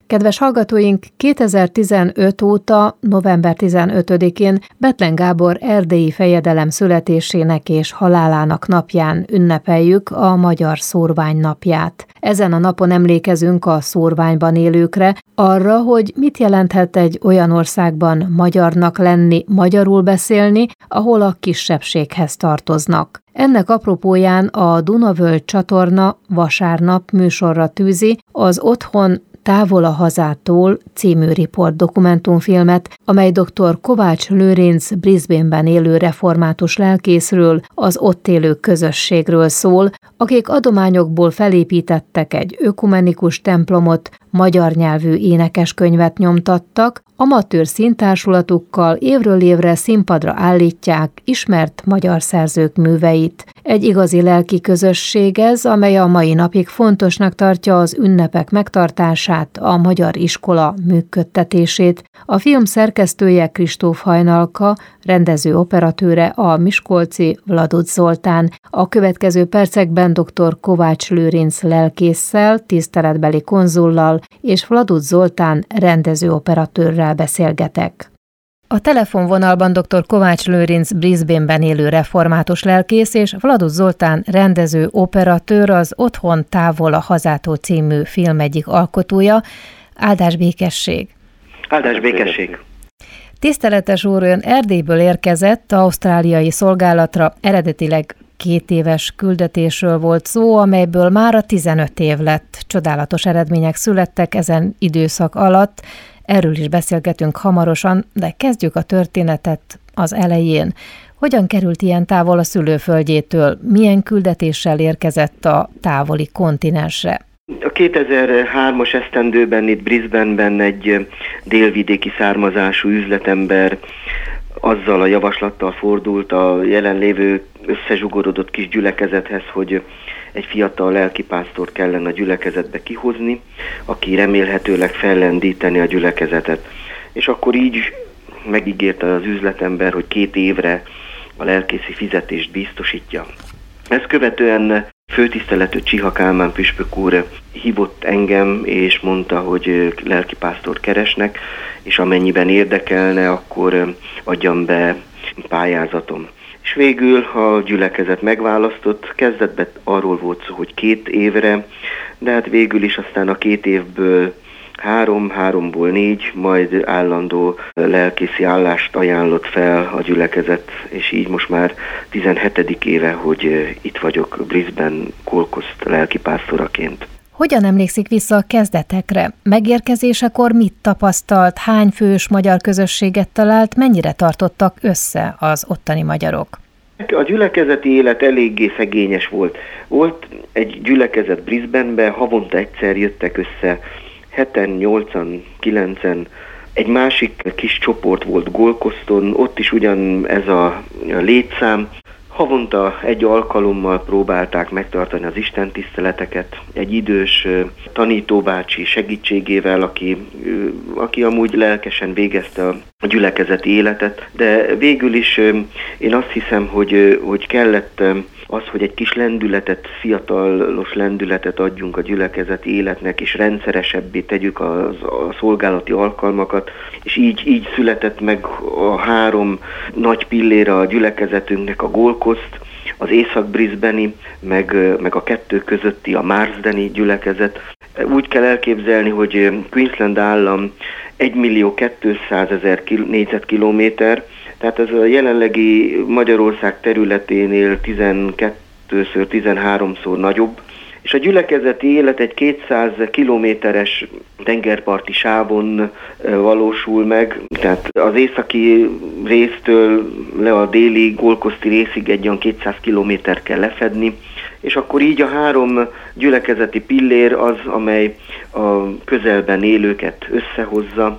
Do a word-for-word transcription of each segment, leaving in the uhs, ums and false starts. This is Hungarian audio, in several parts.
Kedves hallgatóink, kétezer-tizenöt óta, november tizenötödikén Bethlen Gábor erdélyi fejedelem születésének és halálának napján ünnepeljük a Magyar Szórvány napját. Ezen a napon emlékezünk a szórványban élőkre, arra, hogy mit jelenthet egy olyan országban magyarnak lenni, magyarul beszélni, ahol a kisebbséghez tartoznak. Ennek apropóján a Dunavölgy csatorna vasárnap műsorra tűzi az Otthon távol a hazától című riport dokumentumfilmet, amely dr. Kovács Lőrinc Brisbaneben élő református lelkészről, az ott élő közösségről szól, akik adományokból felépítettek egy ökumenikus templomot, magyar nyelvű énekeskönyvet nyomtattak, amatőr színtársulatukkal évről évre színpadra állítják ismert magyar szerzők műveit. Egy igazi lelki közösség ez, amely a mai napig fontosnak tartja az ünnepek megtartását, a magyar iskola működtetését. A film szerkesztője Kristóf Hajnalka, rendező operatőre a miskolci Vladuc Zoltán. A következő percekben dr. Kovács Lőrinc lelkésszel, tiszteletbeli konzullal és Vladuc Zoltán rendező operatőrrel beszélgetek. A telefonvonalban dr. Kovács Lőrinc Brisbaneben élő református lelkész és Vladuc Zoltán rendező operatőr, az Otthon távol a hazától című film egyik alkotója. Áldás békesség! Áldás békesség! Tiszteletes úr, ön Erdélyből érkezett ausztráliai szolgálatra, eredetileg két éves küldetésről volt szó, amelyből mára tizenöt év lett. Csodálatos eredmények születtek ezen időszak alatt. Erről is beszélgetünk hamarosan, de kezdjük a történetet az elején. Hogyan került ilyen távol a szülőföldjétől? Milyen küldetéssel érkezett a távoli kontinensre? A kétezer-hármas esztendőben itt Brisbaneben egy délvidéki származású üzletember azzal a javaslattal fordult a jelenlévő összezsugorodott kis gyülekezethez, hogy egy fiatal lelkipásztort kellene a gyülekezetbe kihozni, aki remélhetőleg fellendíteni a gyülekezetet. És akkor így megígérte az üzletember, hogy két évre a lelkészi fizetést biztosítja. Ezt követően főtiszteletű Csiha Kálmán püspök úr hívott engem, és mondta, hogy lelkipásztort keresnek, és amennyiben érdekelne, akkor adjam be pályázatom. És végül a gyülekezet megválasztott, kezdetben arról volt szó, hogy két évre, de hát végül is aztán a két évből három, háromból négy, majd állandó lelkészi állást ajánlott fel a gyülekezet, és így most már tizenhetedik éve, hogy itt vagyok Brisbane Gold Coast lelkipásztoraként. Hogyan emlékszik vissza a kezdetekre? Megérkezésekor mit tapasztalt, hány fős magyar közösséget talált, mennyire tartottak össze az ottani magyarok? A gyülekezeti élet eléggé szegényes volt. Volt egy gyülekezet Brisbaneben, havonta egyszer jöttek össze, heten, nyolcan, kilencen. Egy másik kis csoport volt Gold Coaston, ott is ugyan ez a létszám. Havonta egy alkalommal próbálták megtartani az istentiszteleteket, egy idős tanítóbácsi segítségével, aki, aki amúgy lelkesen végezte a gyülekezeti életet, de végül is én azt hiszem, hogy, hogy kellett az, hogy egy kis lendületet, fiatalos lendületet adjunk a gyülekezeti életnek, és rendszeresebbé tegyük a, a szolgálati alkalmakat, és így, így született meg a három nagy pillére a gyülekezetünknek, a Gold Coast, az Észak-Brisbane-i, meg, meg a kettő közötti a Marsdeni gyülekezet. Úgy kell elképzelni, hogy Queensland állam egymillió kétszázezer négyzetkilométer, tehát ez a jelenlegi Magyarország területénél tizenkettőször, tizenháromszor nagyobb, és a gyülekezeti élet egy kétszáz kilométeres tengerparti sávon valósul meg, tehát az északi résztől le a déli Gold Coast-i részig egy olyan kétszáz kilométer kell lefedni, és akkor így a három gyülekezeti pillér az, amely a közelben élőket összehozza,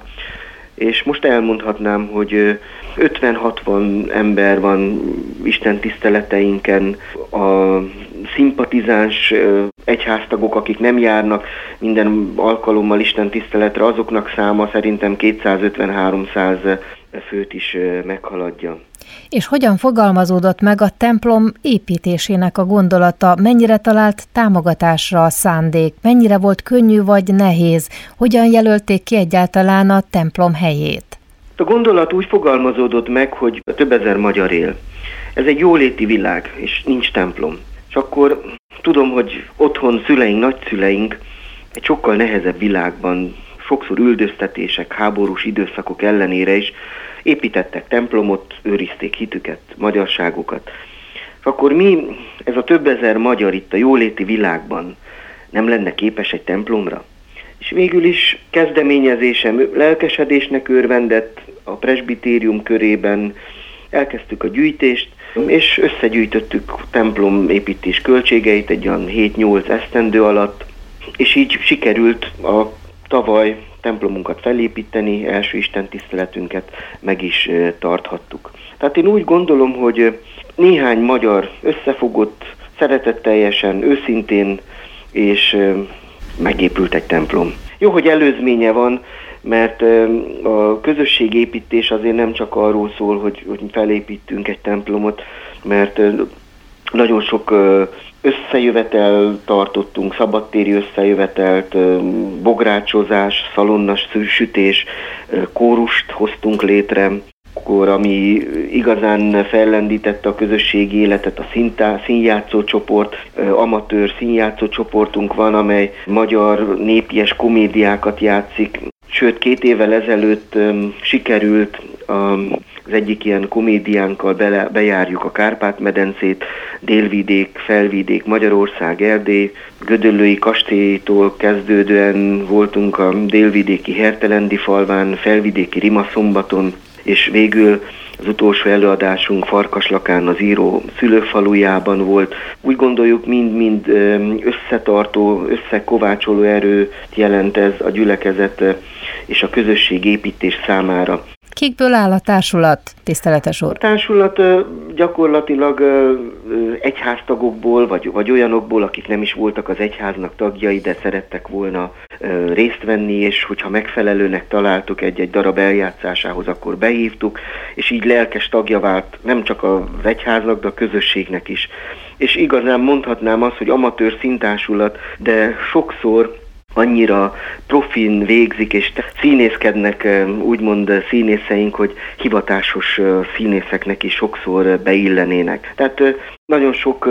és most elmondhatnám, hogy ötven-hatvan ember van istentiszteleteinken, az szimpatizáns egyháztagok, akik nem járnak minden alkalommal Isten tiszteletre, azoknak száma szerintem kétszázötven-háromszáz főt is meghaladja. És hogyan fogalmazódott meg a templom építésének a gondolata? Mennyire talált támogatásra a szándék? Mennyire volt könnyű vagy nehéz? Hogyan jelölték ki egyáltalán a templom helyét? A gondolat úgy fogalmazódott meg, hogy több ezer magyar él. Ez egy jóléti világ, és nincs templom. És akkor tudom, hogy otthon szüleink, nagyszüleink egy sokkal nehezebb világban, sokszor üldöztetések, háborús időszakok ellenére is építettek templomot, őrizték hitüket, magyarságukat. És akkor mi, ez a több ezer magyar itt a jóléti világban nem lenne képes egy templomra? És végül is kezdeményezésem lelkesedésnek örvendett, a presbitérium körében elkezdtük a gyűjtést, és összegyűjtöttük a templom építés költségeit egy olyan hét-nyolc esztendő alatt, és így sikerült a tavaly templomunkat felépíteni, első istentiszteletünket meg is tarthattuk. Tehát én úgy gondolom, hogy néhány magyar összefogott, szeretetteljesen, őszintén, és megépült egy templom. Jó, hogy előzménye van, mert a közösségépítés azért nem csak arról szól, hogy, hogy felépítünk egy templomot, mert nagyon sok összejövetel tartottunk, szabadtéri összejövetelt, bográcsozás, szalonnas sütés, kórust hoztunk létre, akkor ami igazán fellendítette a közösségi életet, a színtá, színjátszó csoport, amatőr színjátszó csoportunk van, amely magyar népies komédiákat játszik. Sőt, két évvel ezelőtt um, sikerült um, az egyik ilyen komédiánkkal bele, bejárjuk a Kárpát-medencét, Délvidék, Felvidék, Magyarország, Erdély, Gödöllői kastélytól kezdődően voltunk a délvidéki Hertelendi falván, felvidéki Rimaszombaton, és végül az utolsó előadásunk Farkaslakán, az író szülőfalujában volt. Úgy gondoljuk, mind-mind összetartó, összekovácsoló erőt jelent ez a gyülekezet és a közösség építés számára. Kikből áll a társulat, tiszteletes úr? A társulat gyakorlatilag egyháztagokból, vagy, vagy olyanokból, akik nem is voltak az egyháznak tagjai, de szerettek volna részt venni, és hogyha megfelelőnek találtuk egy-egy darab eljátszásához, akkor behívtuk, és így lelkes tagja vált nem csak az egyháznak, de a közösségnek is. És igazán mondhatnám azt, hogy amatőr színtársulat, de sokszor annyira profin végzik, és színészkednek úgymond színészeink, hogy hivatásos színészeknek is sokszor beillenének. Tehát nagyon sok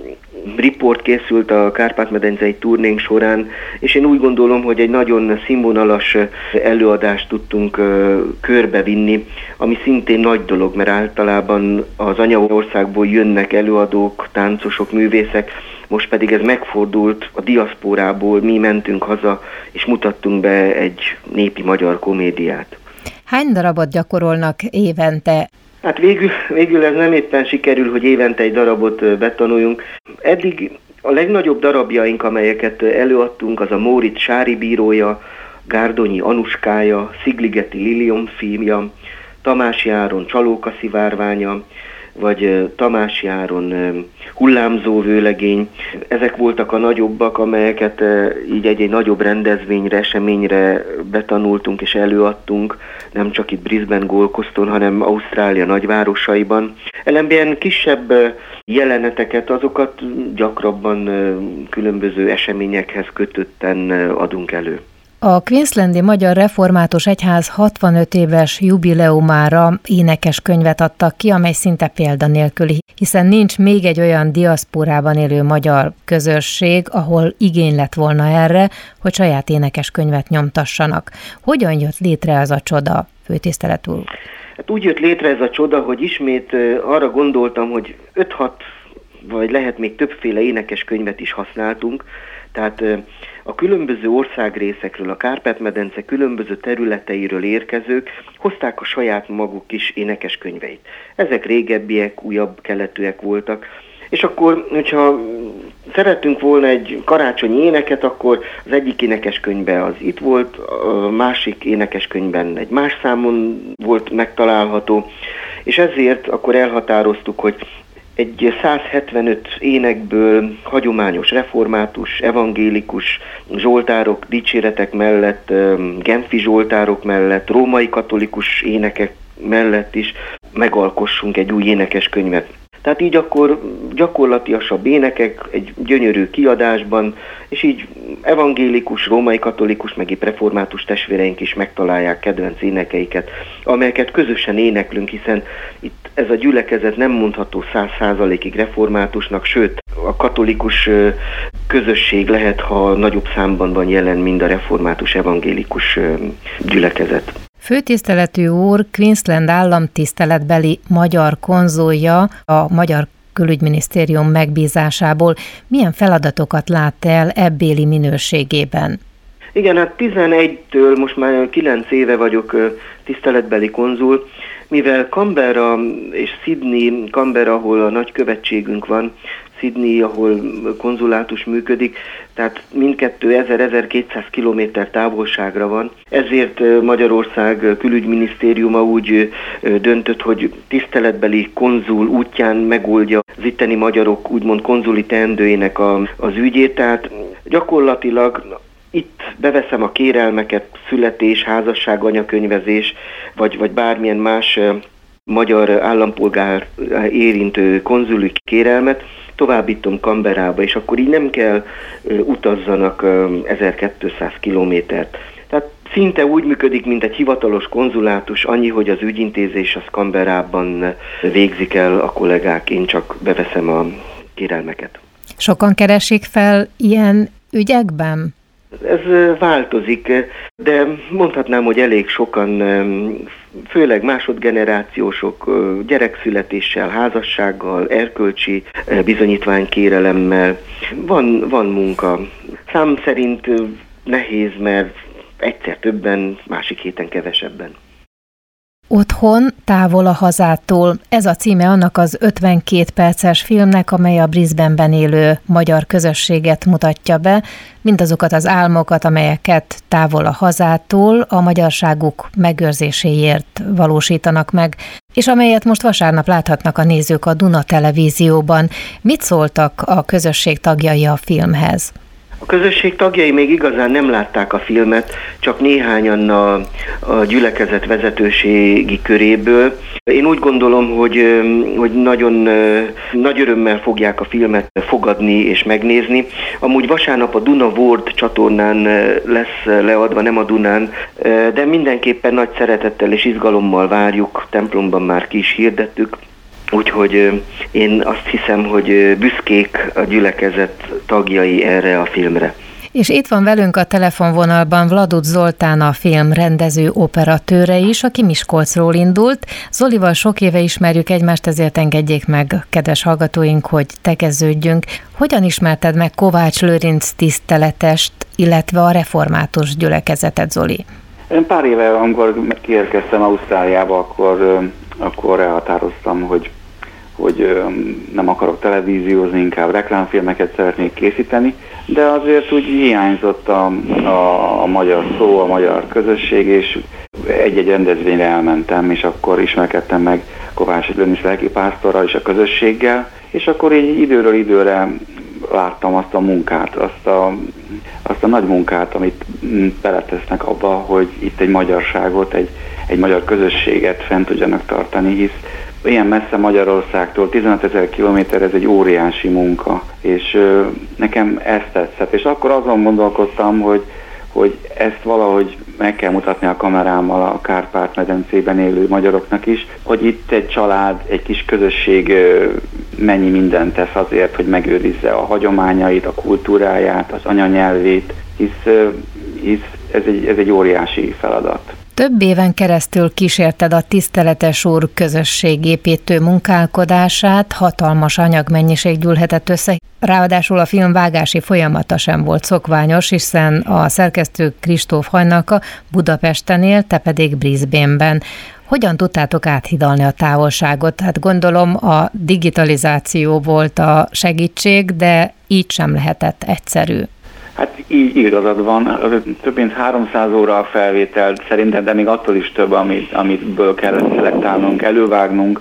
riport készült a Kárpát-medencei turnénk során, és én úgy gondolom, hogy egy nagyon színvonalas előadást tudtunk körbevinni, ami szintén nagy dolog, mert általában az anyaországból jönnek előadók, táncosok, művészek, most pedig ez megfordult, a diaszporából mi mentünk haza, és mutattunk be egy népi magyar komédiát. Hány darabot gyakorolnak évente? Hát végül, végül ez nem éppen sikerül, hogy évente egy darabot betanuljunk. Eddig a legnagyobb darabjaink, amelyeket előadtunk, az a Móricz Sári bírója, Gárdonyi Anuskája, Szigligeti Lilium filmja, Tamási Áron Csalóka szivárványa, vagy Tamási Áron Hullámzó vőlegény. Ezek voltak a nagyobbak, amelyeket így egy-egy nagyobb rendezvényre, eseményre betanultunk és előadtunk, nem csak itt Brisbane, Gold Coaston, hanem Ausztrália nagyvárosaiban. Ellenben kisebb jeleneteket, azokat gyakrabban különböző eseményekhez kötötten adunk elő. A Queenslandi Magyar Református Egyház hatvanöt éves jubileumára énekes könyvet adtak ki, amely szinte példanélküli, hiszen nincs még egy olyan diaszporában élő magyar közösség, ahol igény lett volna erre, hogy saját énekes könyvet nyomtassanak. Hogyan jött létre ez a csoda, főtisztelet úr? Hát úgy jött létre ez a csoda, hogy ismét arra gondoltam, hogy öt-hat, vagy lehet még többféle énekes könyvet is használtunk, tehát a különböző országrészekről, a Kárpát-medence különböző területeiről érkezők hozták a saját maguk kis énekeskönyveit. Ezek régebbiek, újabb keletűek voltak, és akkor, hogyha szerettünk volna egy karácsonyi éneket, akkor az egyik énekeskönyvben az itt volt, a másik énekeskönyvben egy más számon volt megtalálható, és ezért akkor elhatároztuk, hogy egy száz hetvenöt énekből hagyományos református, evangélikus zsoltárok, dicséretek mellett, genfi zsoltárok mellett, római katolikus énekek mellett is megalkossunk egy új énekeskönyvet. Tehát így akkor gyakorlatiasabb énekek egy gyönyörű kiadásban, és így evangélikus, római katolikus, meg épp református testvéreink is megtalálják kedvenc énekeiket, amelyeket közösen éneklünk, hiszen itt ez a gyülekezet nem mondható száz százalékig reformátusnak, sőt a katolikus közösség lehet, ha nagyobb számban van jelen, mind a református evangélikus gyülekezet. Főtiszteletű úr Queensland államtiszteletbeli magyar konzulja a Magyar Külügyminisztérium megbízásából. Milyen feladatokat lát el ebbéli minőségében? Igen, hát tizenegytől most már kilenc éve vagyok tiszteletbeli konzul, mivel Canberra és Sydney, Canberra, ahol a nagykövetségünk van, Sydney, ahol konzulátus működik, tehát mindkettő ezer-ezerkétszáz kilométer távolságra van. Ezért Magyarország külügyminisztériuma úgy döntött, hogy tiszteletbeli konzul útján megoldja az itteni magyarok úgymond konzuli teendőjének a, az ügyét. Tehát gyakorlatilag itt beveszem a kérelmeket, születés, házasság, anyakönyvezés, vagy, vagy bármilyen más magyar állampolgár érintő konzuli kérelmet, továbbítom Canberrába, és akkor így nem kell utazzanak ezerkétszáz kilométert. Tehát szinte úgy működik, mint egy hivatalos konzulátus, annyi, hogy az ügyintézés az Canberrában végzik el a kollégák, én csak beveszem a kérelmeket. Sokan keresik fel ilyen ügyekben? Ez változik, de mondhatnám, hogy elég sokan, főleg másodgenerációsok, gyerekszületéssel, házassággal, erkölcsi bizonyítványkérelemmel. Van, van munka. Szám szerint nehéz, mert egyszer többen, másik héten kevesebben. Otthon, távol a hazától. Ez a címe annak az ötvenkét perces filmnek, amely a Brisbaneben élő magyar közösséget mutatja be, mindazokat az álmokat, amelyeket távol a hazától a magyarságuk megőrzéséért valósítanak meg, és amelyet most vasárnap láthatnak a nézők a Duna televízióban. Mit szóltak a közösség tagjai a filmhez? A közösség tagjai még igazán nem látták a filmet, csak néhányan a, a gyülekezet vezetőségi köréből. Én úgy gondolom, hogy, hogy nagyon nagy örömmel fogják a filmet fogadni és megnézni. Amúgy vasárnap a Duna World csatornán lesz leadva, nem a Dunán, de mindenképpen nagy szeretettel és izgalommal várjuk, templomban már ki is hirdettük. Úgyhogy én azt hiszem, hogy büszkék a gyülekezet tagjai erre a filmre. És itt van velünk a telefonvonalban Vladut Zoltán, a film rendező operatőre is, aki Miskolcról indult. Zolival sok éve ismerjük egymást, ezért engedjék meg, kedves hallgatóink, hogy tegeződjünk. Hogyan ismerted meg Kovács Lőrinc tiszteletest, illetve a református gyülekezetet, Zoli? Én pár éve, amikor kiérkeztem Ausztráliába, akkor, akkor elhatároztam, hogy hogy nem akarok televíziózni, inkább reklámfilmeket szeretnék készíteni, de azért úgy hiányzott a, a, a magyar szó, a magyar közösség, és egy-egy rendezvényre elmentem, és akkor ismerkedtem meg Kovács Lőrinc lelkipásztorral és a közösséggel, és akkor így időről időre láttam azt a munkát, azt a, azt a nagy munkát, amit beletesznek abba, hogy itt egy magyarságot, egy, egy magyar közösséget fent tudjanak tartani, hisz ilyen messze Magyarországtól, tizenötezer kilométer, ez egy óriási munka, és ö, nekem ez tetszett. És akkor azon gondolkodtam, hogy, hogy ezt valahogy meg kell mutatni a kamerámmal a Kárpát-medencében élő magyaroknak is, hogy itt egy család, egy kis közösség ö, mennyi mindent tesz azért, hogy megőrizze a hagyományait, a kultúráját, az anyanyelvét, hisz, ö, hisz ez, egy, ez egy óriási feladat. Több éven keresztül kísérted a Tiszteletes Úr közösségépítő munkálkodását, hatalmas anyagmennyiség gyűlhetett össze, ráadásul a film vágási folyamata sem volt szokványos, hiszen a szerkesztő Kristóf Hajnalka Budapesten él, te pedig Brisbaneben. Hogyan tudtátok áthidalni a távolságot? Hát gondolom a digitalizáció volt a segítség, de így sem lehetett egyszerű. Hát így igazad van, több mint háromszáz óra a felvétel szerintem, de még attól is több, amit, amitből kellett szelektálnunk, elővágnunk,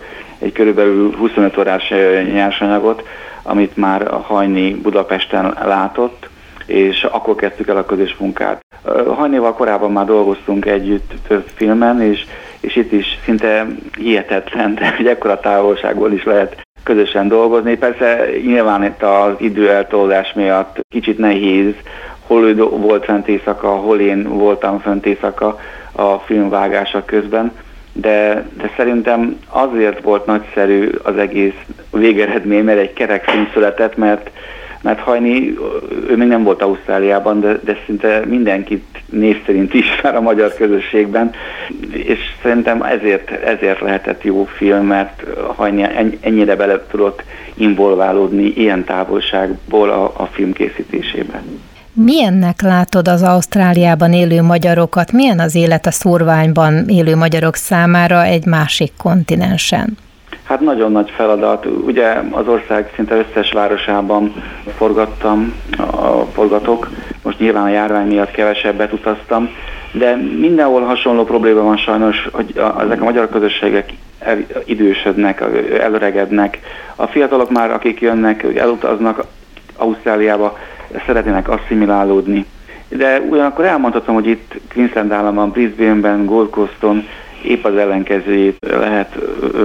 egy körülbelül huszonöt órás nyersanyagot, amit már Hajni Budapesten látott, és akkor kezdtük el a közös munkát. Hajnival korábban már dolgoztunk együtt több filmen, és, és itt is szinte hihetetlen, de hogy ekkora távolságból is lehet közösen dolgozni. Persze nyilván itt az időeltolódás miatt kicsit nehéz, hol ő volt fent éjszaka, hol én voltam fent éjszaka a filmvágása közben, de, de szerintem azért volt nagyszerű az egész végeredmény, mert egy kerek film született, mert mert Hajni, ő még nem volt Ausztráliában, de, de szinte mindenkit név szerint ismer a magyar közösségben, és szerintem ezért, ezért lehetett jó film, mert Hajni ennyire bele tudott involválódni ilyen távolságból a, a film készítésébe. Milyennek látod az Ausztráliában élő magyarokat? Milyen az élet a szórványban élő magyarok számára egy másik kontinensen? Hát nagyon nagy feladat. Ugye az ország szinte összes városában forgattam, a, forgatok. Most nyilván a járvány miatt kevesebbet utaztam, de mindenhol hasonló probléma van sajnos, hogy a, ezek a magyar közösségek el, idősödnek, elöregednek. A fiatalok már, akik jönnek, elutaznak Ausztráliába, szeretnének asszimilálódni. De ugyanakkor elmondhatom, hogy itt Queensland államban, Brisbaneben, Gold Coaston épp az ellenkezőjét lehet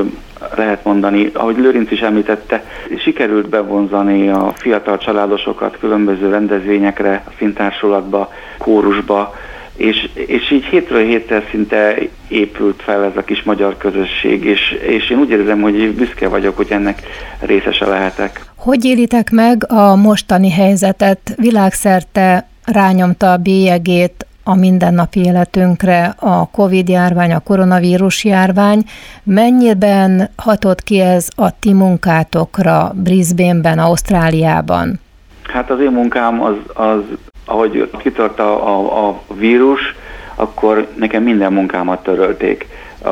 lehet mondani. Ahogy Lőrinc is említette, sikerült bevonzani a fiatal családosokat különböző rendezvényekre, a színtársulatba, kórusba, és, és így hétről hétre szinte épült fel ez a kis magyar közösség, és, és én úgy érzem, hogy büszke vagyok, hogy ennek részese lehetek. Hogy élitek meg a mostani helyzetet? Világszerte rányomta a bélyegét a mindennapi életünkre a Covid-járvány, a koronavírus járvány. Mennyiben hatott ki ez a ti munkátokra Brisbaneben, Ausztráliában? Hát az én munkám az, az ahogy kitört a, a, a vírus, akkor nekem minden munkámat törölték.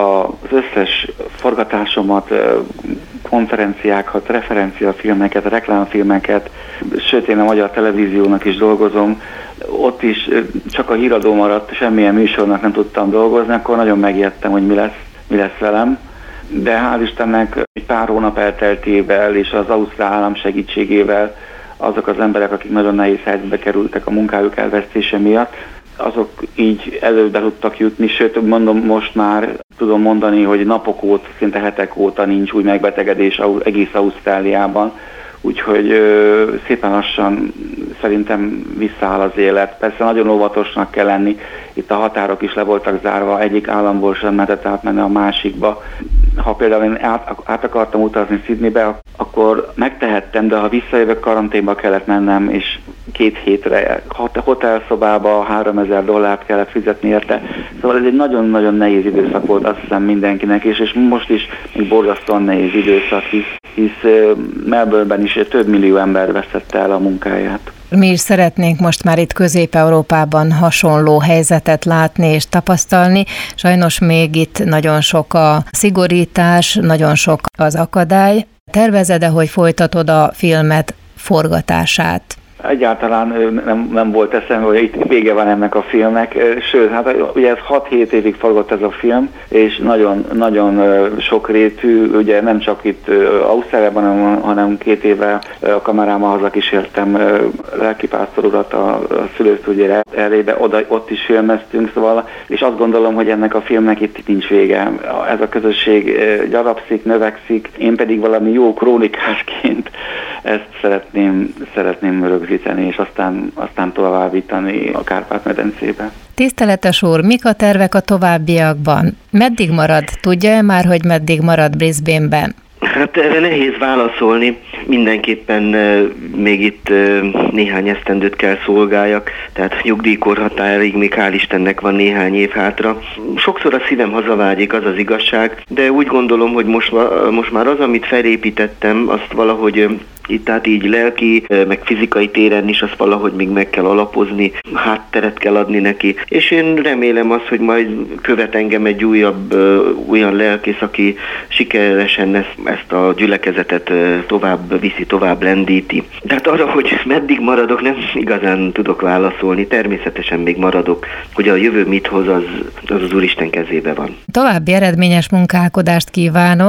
Az összes forgatásomat, konferenciákat, referenciafilmeket, reklámfilmeket, sőt én a Magyar Televíziónak is dolgozom, ott is csak a híradó maradt, semmilyen műsornak nem tudtam dolgozni, akkor nagyon megijedtem, hogy mi lesz, mi lesz velem. De hál' Istennek egy pár hónap elteltével és az ausztrál állam segítségével azok az emberek, akik nagyon nehéz helyzetbe kerültek a munkájuk elvesztése miatt, azok így előbe tudtak jutni, sőt, mondom, most már tudom mondani, hogy napok óta, szinte hetek óta nincs új megbetegedés egész Ausztráliában, úgyhogy ö, szépen lassan szerintem visszaáll az élet. Persze nagyon óvatosnak kell lenni, itt a határok is le voltak zárva, egyik államból sem lehetett átmenni a másikba. Ha például én át, át akartam utazni Sydneybe, akkor megtehettem, de ha visszajövök, karanténba kellett mennem, és két hétre hotelszobába háromezer dollárt kellett fizetni érte. Szóval ez egy nagyon-nagyon nehéz időszak volt, azt hiszem mindenkinek, és, és most is egy borzasztóan nehéz időszak, hisz, hisz Melbourneben is több millió ember vesztette el a munkáját. Mi is szeretnénk most már itt Közép-Európában hasonló helyzetet látni és tapasztalni. Sajnos még itt nagyon sok a szigorítás, nagyon sok az akadály. Tervezed-e, hogy folytatod a filmet forgatását? Egyáltalán nem, nem volt eszembe, hogy itt vége van ennek a filmnek, sőt, hát ugye ez hat-hét évig forgott ez a film, és nagyon, nagyon sokrétű, ugye nem csak itt Ausztráliában, hanem, hanem két éve a kamerámmal hazakísértem lelkipásztor urat a, a szülőstúdióra elébe, oda, ott is filmeztünk, szóval, és azt gondolom, hogy ennek a filmnek itt nincs vége. Ez a közösség gyarapszik, növekszik, én pedig valami jó krónikásként ezt szeretném, szeretném rögzíteni, és aztán, aztán továbbítani a Kárpát-medencébe. Tiszteletes úr, mik a tervek a továbbiakban? Meddig marad? Tudja már, hogy meddig marad Brisbaneben? Hát erre nehéz válaszolni. Mindenképpen még itt néhány esztendőt kell szolgáljak, tehát nyugdíjkorhatárig még hál' Istennek van néhány év hátra. Sokszor a szívem hazavágyik, az az igazság, de úgy gondolom, hogy most, most már az, amit felépítettem, azt valahogy itt tehát így lelki, meg fizikai téren is azt valahogy még meg kell alapozni, hátteret kell adni neki, és én remélem azt, hogy majd követ engem egy újabb, olyan lelkész, aki sikeresen ezt, ezt a gyülekezetet tovább viszi, tovább lendíti. De hát arra, hogy meddig maradok, nem igazán tudok válaszolni, természetesen még maradok, hogy a jövő mit hoz, az az, az Úristen kezébe van. További eredményes munkálkodást kívánok,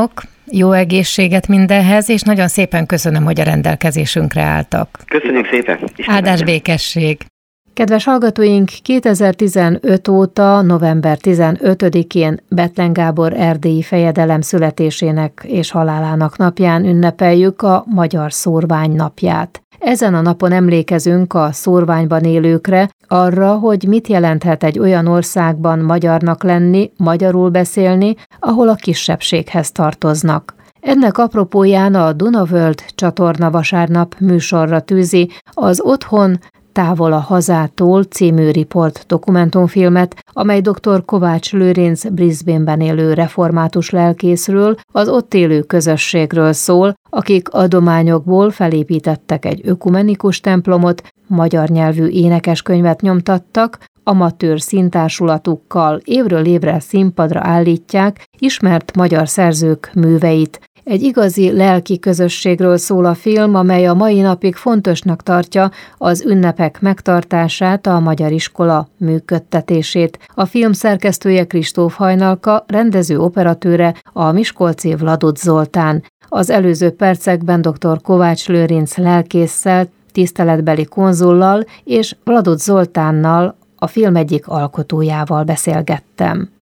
Jó egészséget mindenhez, és nagyon szépen köszönöm, hogy a rendelkezésünkre álltak. Köszönjük szépen! Áldás békesség! Kedves hallgatóink, kétezer-tizenöt óta november tizenötödikén Bethlen Gábor erdélyi fejedelem születésének és halálának napján ünnepeljük a Magyar Szórvány napját. Ezen a napon emlékezünk a szórványban élőkre, arra, hogy mit jelenthet egy olyan országban magyarnak lenni, magyarul beszélni, ahol a kisebbséghez tartoznak. Ennek apropóján a Dunavöld csatorna vasárnap műsorra tűzi az Otthon távol a hazától című riport dokumentumfilmet, amely dr. Kovács Lőrinc Brisbaneben élő református lelkészről, az ott élő közösségről szól, akik adományokból felépítettek egy ökumenikus templomot, magyar nyelvű énekeskönyvet nyomtattak, amatőr színtársulatukkal évről évre színpadra állítják ismert magyar szerzők műveit. Egy igazi lelki közösségről szól a film, amely a mai napig fontosnak tartja az ünnepek megtartását, a magyar iskola működtetését. A film szerkesztője Kristóf Hajnalka, rendező operatőre a miskolci Vladut Zoltán. Az előző percekben dr. Kovács Lőrinc lelkésszel, tiszteletbeli konzullal és Vladut Zoltánnal, a film egyik alkotójával beszélgettem.